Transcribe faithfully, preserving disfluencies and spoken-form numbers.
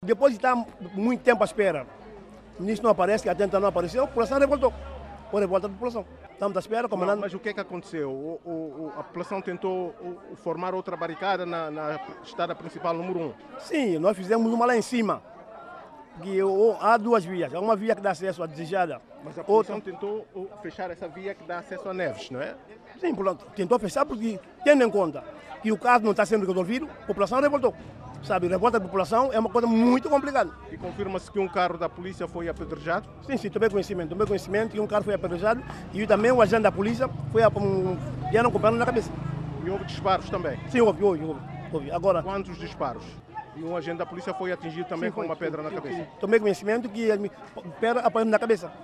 Depois de estar muito tempo à espera, o ministro não aparece, que a tenta não apareceu, a população revoltou. Por revolta da população. Estamos à espera, comandante. Mas o que é que aconteceu? O, o, a população tentou o, formar outra barricada na, na estrada principal número um? Sim, nós fizemos uma lá em cima. Que, oh, há duas vias. Há uma via que dá acesso à desejada. Mas a população outra... tentou fechar essa via que dá acesso a Neves, não é? Sim, tentou fechar porque, tendo em conta que o caso não está sendo resolvido, a população revoltou. Sabe, revolta da população é uma coisa muito complicada. E confirma-se que um carro da polícia foi apedrejado? Sim, sim, tomei conhecimento. Tomei conhecimento que um carro foi apedrejado e também o agente da polícia foi a, um, vieram com pano na cabeça. E houve disparos também? Sim, houve, houve, houve. houve. Agora, quantos disparos? E um agente da polícia foi atingido também sim, com uma pedra sim, na cabeça? Sim. Tomei conhecimento que a pedra apanhou na cabeça.